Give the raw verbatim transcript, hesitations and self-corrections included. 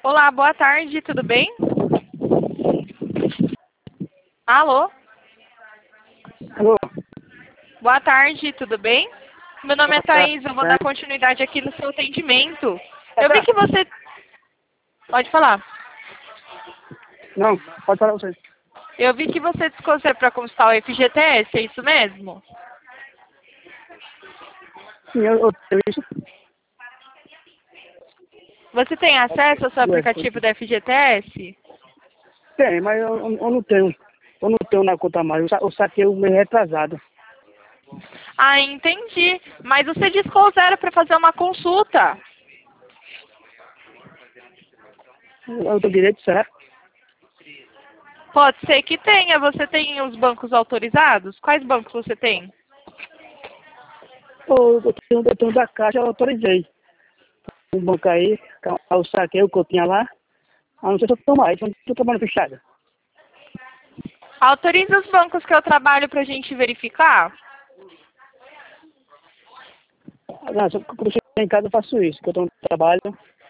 Olá, boa tarde, tudo bem? Alô? Alô? Boa tarde, tudo bem? Meu nome é Boa tarde. Thaís, eu vou dar continuidade aqui no seu atendimento. Eu vi que você... Pode falar. Não, pode falar você. Eu vi que você desconsiderou para consultar o F G T S, é isso mesmo? Sim, eu, eu tenho isso. Você tem acesso ao seu Ué, aplicativo da F G T S? tem, mas eu, eu, eu não tenho. Eu não tenho na conta mais. Eu, sa- eu saquei o mês retrasado. Ah, entendi. Mas você discou zero para fazer uma consulta. Eu, eu tenho direito, será? Pode ser que tenha. Você tem os bancos autorizados? Quais bancos você tem? Eu, eu, tenho, eu tenho da caixa, eu autorizei. Um banco aí, eu saquei o que eu tinha lá. Ah, não sei se eu estou mais, eu não estou tomando fechada. Autoriza os bancos que eu trabalho para a gente verificar? Ah, não, se eu quando eu chegar em casa eu faço isso, que eu estou no trabalho.